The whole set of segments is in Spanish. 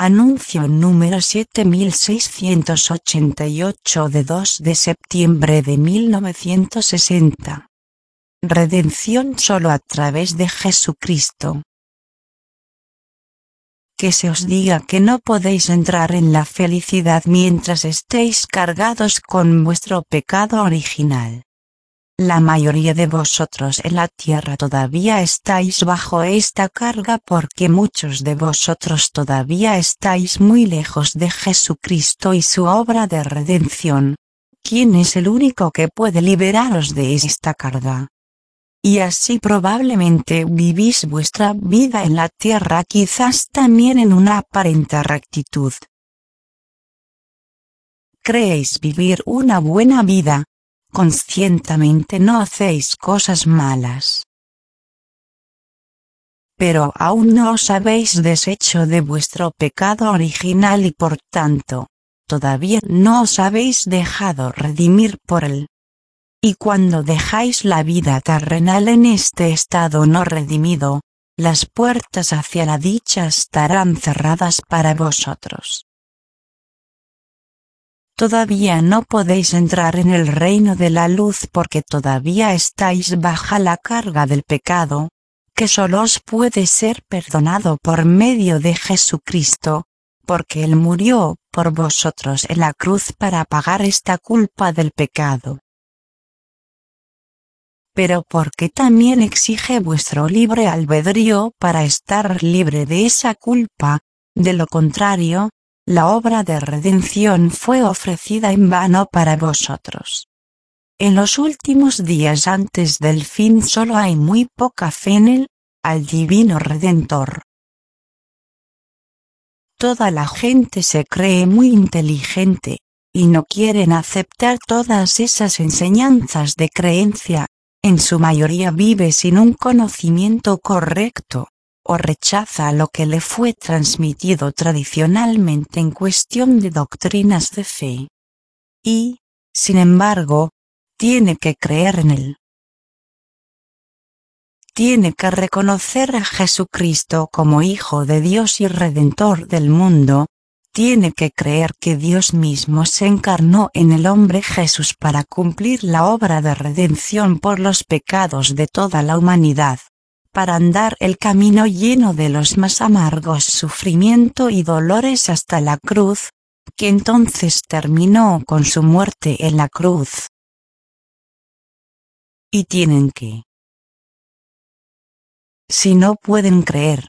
Anuncio número 7688 de 2 de septiembre de 1960. Redención solo a través de Jesucristo. Que se os diga que no podéis entrar en la felicidad mientras estéis cargados con vuestro pecado original. La mayoría de vosotros en la tierra todavía estáis bajo esta carga porque muchos de vosotros todavía estáis muy lejos de Jesucristo y su obra de redención, quien es el único que puede liberaros de esta carga. Y así probablemente vivís vuestra vida en la tierra quizás también en una aparente rectitud. Creéis vivir una buena vida. Conscientemente no hacéis cosas malas. Pero aún no os habéis deshecho de vuestro pecado original y por tanto, todavía no os habéis dejado redimir por él. Y cuando dejáis la vida terrenal en este estado no redimido, las puertas hacia la dicha estarán cerradas para vosotros. Todavía no podéis entrar en el reino de la luz porque todavía estáis bajo la carga del pecado, que solo os puede ser perdonado por medio de Jesucristo, porque Él murió por vosotros en la cruz para pagar esta culpa del pecado. Pero porque también exige vuestro libre albedrío para estar libre de esa culpa, de lo contrario, la obra de redención fue ofrecida en vano para vosotros. En los últimos días antes del fin solo hay muy poca fe en él, al divino Redentor. Toda la gente se cree muy inteligente, y no quieren aceptar todas esas enseñanzas de creencia, en su mayoría vive sin un conocimiento correcto, o rechaza lo que le fue transmitido tradicionalmente en cuestión de doctrinas de fe. Y, sin embargo, tiene que creer en él. Tiene que reconocer a Jesucristo como Hijo de Dios y Redentor del mundo, tiene que creer que Dios mismo se encarnó en el hombre Jesús para cumplir la obra de redención por los pecados de toda la humanidad, para andar el camino lleno de los más amargos sufrimiento y dolores hasta la cruz, que entonces terminó con su muerte en la cruz. Y tienen que, si no pueden creer,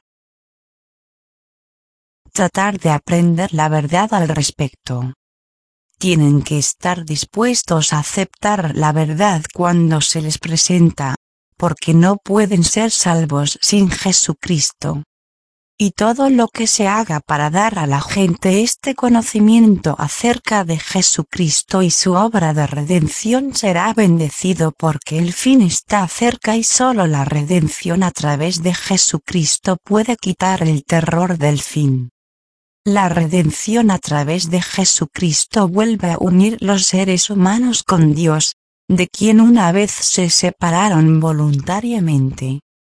tratar de aprender la verdad al respecto. Tienen que estar dispuestos a aceptar la verdad cuando se les presenta, porque no pueden ser salvos sin Jesucristo. Y todo lo que se haga para dar a la gente este conocimiento acerca de Jesucristo y su obra de redención será bendecido porque el fin está cerca y solo la redención a través de Jesucristo puede quitar el terror del fin. La redención a través de Jesucristo vuelve a unir los seres humanos con Dios, de quien una vez se separaron voluntariamente.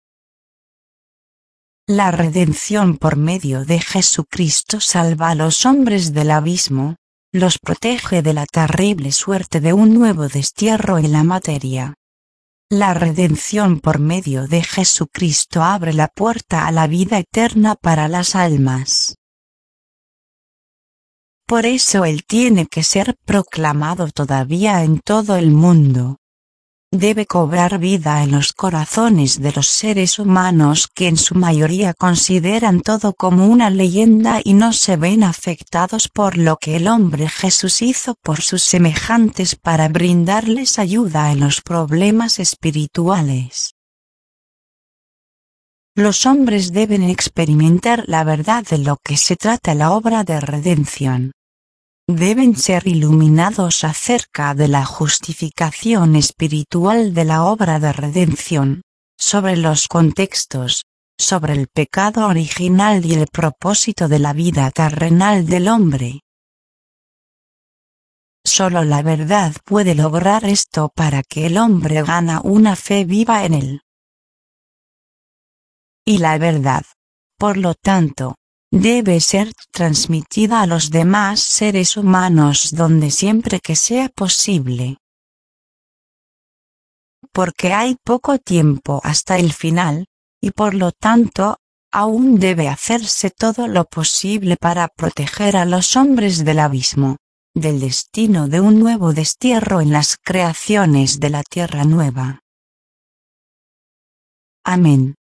La redención por medio de Jesucristo salva a los hombres del abismo, los protege de la terrible suerte de un nuevo destierro en la materia. La redención por medio de Jesucristo abre la puerta a la vida eterna para las almas. Por eso Él tiene que ser proclamado todavía en todo el mundo. Debe cobrar vida en los corazones de los seres humanos que en su mayoría consideran todo como una leyenda y no se ven afectados por lo que el hombre Jesús hizo por sus semejantes para brindarles ayuda en los problemas espirituales. Los hombres deben experimentar la verdad de lo que se trata la obra de redención. Deben ser iluminados acerca de la justificación espiritual de la obra de redención, sobre los contextos, sobre el pecado original y el propósito de la vida terrenal del hombre. Solo la verdad puede lograr esto para que el hombre gane una fe viva en él. Y la verdad, por lo tanto, debe ser transmitida a los demás seres humanos donde siempre que sea posible. Porque hay poco tiempo hasta el final, y por lo tanto, aún debe hacerse todo lo posible para proteger a los hombres del abismo, del destino de un nuevo destierro en las creaciones de la tierra nueva. Amén.